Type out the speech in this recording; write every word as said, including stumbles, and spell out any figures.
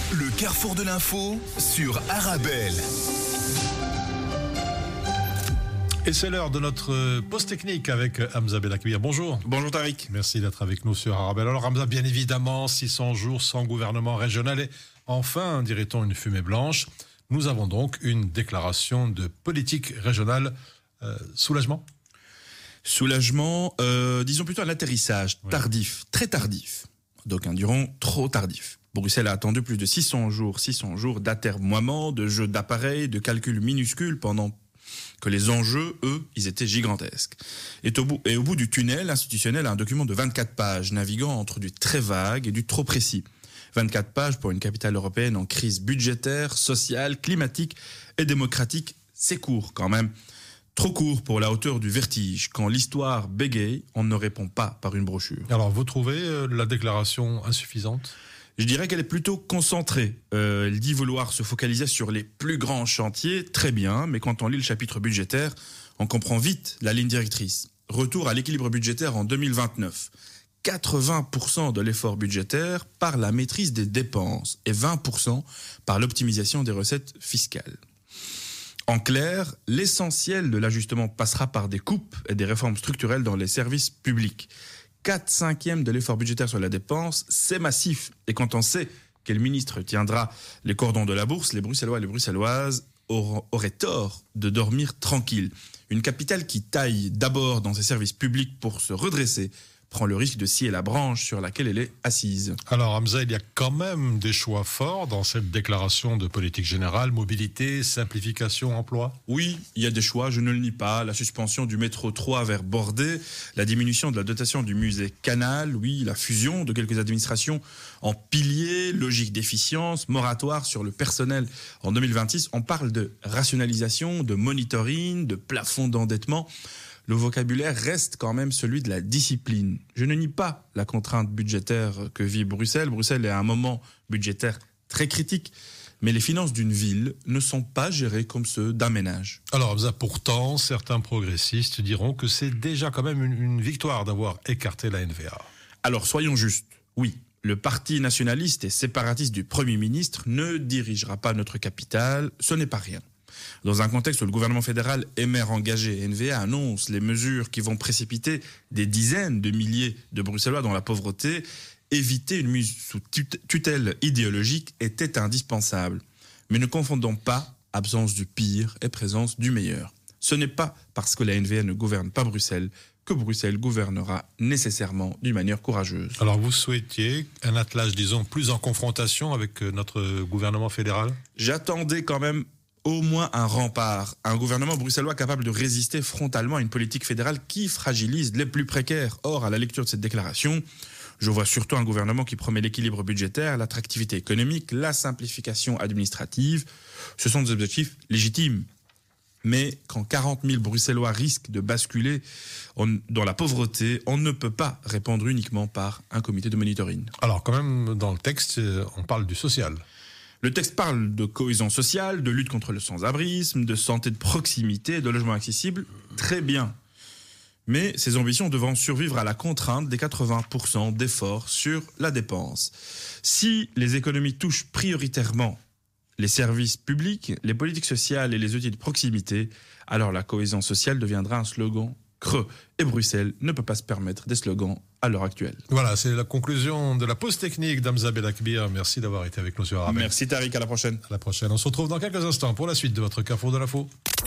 Le carrefour de l'info sur Arabelle. Et c'est l'heure de notre pause technique avec Hamza Belakbir. Bonjour. Bonjour Tariq. Merci d'être avec nous sur Arabelle. Alors Hamza, bien évidemment, six cents jours sans gouvernement régional et enfin, dirait-on, une fumée blanche. Nous avons donc une déclaration de politique régionale. Euh, soulagement Soulagement, euh, disons plutôt un atterrissage oui. tardif, très tardif. D'aucuns diront trop tardif. Bruxelles a attendu plus de six cents jours, six cents jours d'atermoiement, de jeux d'appareils, de calculs minuscules pendant que les enjeux, eux, ils étaient gigantesques. Et au bout, et au bout du tunnel institutionnel, un document de vingt-quatre pages, naviguant entre du très vague et du trop précis. vingt-quatre pages pour une capitale européenne en crise budgétaire, sociale, climatique et démocratique, c'est court quand même. Trop court pour la hauteur du vertige. Quand l'histoire bégaye, on ne répond pas par une brochure. Alors, vous trouvez euh, la déclaration insuffisante ? Je dirais qu'elle est plutôt concentrée. Euh, elle dit vouloir se focaliser sur les plus grands chantiers, très bien, mais quand on lit le chapitre budgétaire, on comprend vite la ligne directrice. Retour à l'équilibre budgétaire en deux mille vingt-neuf. quatre-vingts pour cent de l'effort budgétaire par la maîtrise des dépenses et vingt pour cent par l'optimisation des recettes fiscales. En clair, l'essentiel de l'ajustement passera par des coupes et des réformes structurelles dans les services publics. quatre cinquièmes de l'effort budgétaire sur la dépense, c'est massif. Et quand on sait quel ministre tiendra les cordons de la bourse, les Bruxellois et les Bruxelloises auraient tort de dormir tranquille. Une capitale qui taille d'abord dans ses services publics pour se redresser prend le risque de scier la branche sur laquelle elle est assise. Alors Hamza, il y a quand même des choix forts dans cette déclaration de politique générale, mobilité, simplification, emploi. Oui, il y a des choix, je ne le nie pas. La suspension du métro trois vers Bordé, la diminution de la dotation du musée Canal, oui, la fusion de quelques administrations en piliers, logique d'efficience, moratoire sur le personnel en deux mille vingt-six. On parle de rationalisation, de monitoring, de plafond d'endettement. Le vocabulaire reste quand même celui de la discipline. Je ne nie pas la contrainte budgétaire que vit Bruxelles. Bruxelles est à un moment budgétaire très critique, mais les finances d'une ville ne sont pas gérées comme ceux d'un ménage. Alors Hamza, pourtant, certains progressistes diront que c'est déjà quand même une, une victoire d'avoir écarté la N V A. Alors soyons justes, oui. Le parti nationaliste et séparatiste du Premier ministre ne dirigera pas notre capitale, ce n'est pas rien. Dans un contexte où le gouvernement fédéral émère engagé, N V A annonce les mesures qui vont précipiter des dizaines de milliers de Bruxellois dans la pauvreté, éviter une mise sous tutelle idéologique était indispensable. Mais ne confondons pas absence du pire et présence du meilleur. Ce n'est pas parce que la N V A ne gouverne pas Bruxelles que Bruxelles gouvernera nécessairement d'une manière courageuse. Alors vous souhaitiez un attelage, disons, plus en confrontation avec notre gouvernement fédéral ? J'attendais quand même au moins un rempart, un gouvernement bruxellois capable de résister frontalement à une politique fédérale qui fragilise les plus précaires. Or, à la lecture de cette déclaration, je vois surtout un gouvernement qui promet l'équilibre budgétaire, l'attractivité économique, la simplification administrative. Ce sont des objectifs légitimes. Mais quand quarante mille Bruxellois risquent de basculer dans la pauvreté, on ne peut pas répondre uniquement par un comité de monitoring. Alors quand même, dans le texte, on parle du social. Le texte parle de cohésion sociale, de lutte contre le sans-abrisme, de santé de proximité, de logement accessible. Très bien. Mais ces ambitions devront survivre à la contrainte des quatre-vingts pour cent d'efforts sur la dépense. Si les économies touchent prioritairement les services publics, les politiques sociales et les outils de proximité, alors la cohésion sociale deviendra un slogan creux. Et Bruxelles ne peut pas se permettre des slogans à l'heure actuelle. Voilà, c'est la conclusion de la pause technique d'Hamza Belakbir. Merci d'avoir été avec nous sur Arabelle. Merci Tariq, à la prochaine. À la prochaine. On se retrouve dans quelques instants pour la suite de votre Carrefour de l'info.